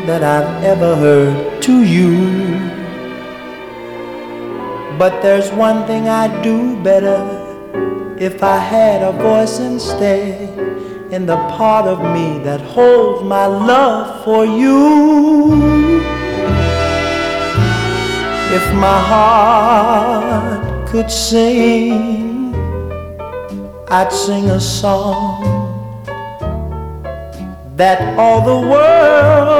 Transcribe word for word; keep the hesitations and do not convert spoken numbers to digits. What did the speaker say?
that I've ever heard to you. But there's one thing I'd do better if I had a voice instead, in the part of me that holds my love for you. If my heart could sing, I'd sing a song that all the world